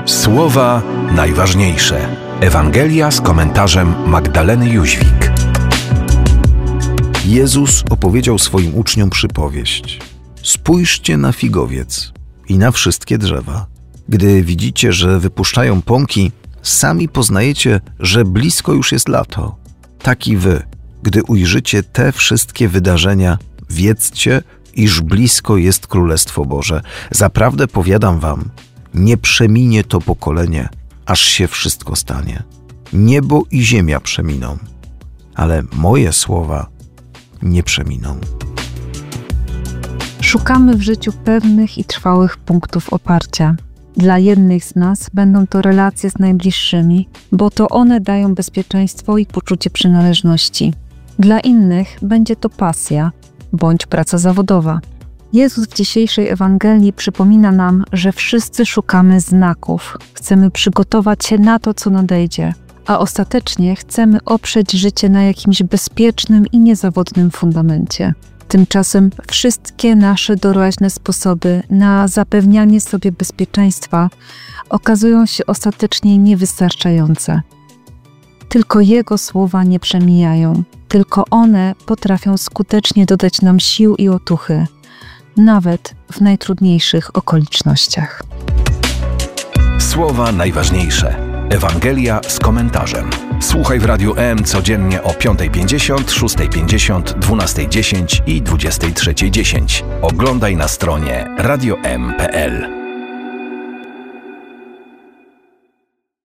Słowa najważniejsze. Ewangelia z komentarzem Magdaleny Jóźwik. Jezus opowiedział swoim uczniom przypowieść. Spójrzcie na figowiec i na wszystkie drzewa. Gdy widzicie, że wypuszczają pąki, sami poznajecie, że blisko już jest lato. Tak i wy, gdy ujrzycie te wszystkie wydarzenia, wiedzcie, iż blisko jest Królestwo Boże. Zaprawdę powiadam wam, nie przeminie to pokolenie, aż się wszystko stanie. Niebo i ziemia przeminą, ale moje słowa nie przeminą. Szukamy w życiu pewnych i trwałych punktów oparcia. Dla jednych z nas będą to relacje z najbliższymi, bo to one dają bezpieczeństwo i poczucie przynależności. Dla innych będzie to pasja bądź praca zawodowa. Jezus w dzisiejszej Ewangelii przypomina nam, że wszyscy szukamy znaków. Chcemy przygotować się na to, co nadejdzie, a ostatecznie chcemy oprzeć życie na jakimś bezpiecznym i niezawodnym fundamencie. Tymczasem wszystkie nasze doraźne sposoby na zapewnianie sobie bezpieczeństwa okazują się ostatecznie niewystarczające. Tylko Jego słowa nie przemijają. Tylko one potrafią skutecznie dodać nam sił i otuchy, nawet w najtrudniejszych okolicznościach. Słowa najważniejsze. Ewangelia z komentarzem. Słuchaj w Radiu M codziennie o 5:50, 6:50, 12:10 i 23:10. Oglądaj na stronie radiom.pl.